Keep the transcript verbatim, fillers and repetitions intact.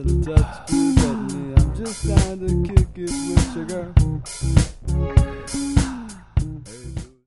little touch to get me. I'm just trying to kick it with sugar.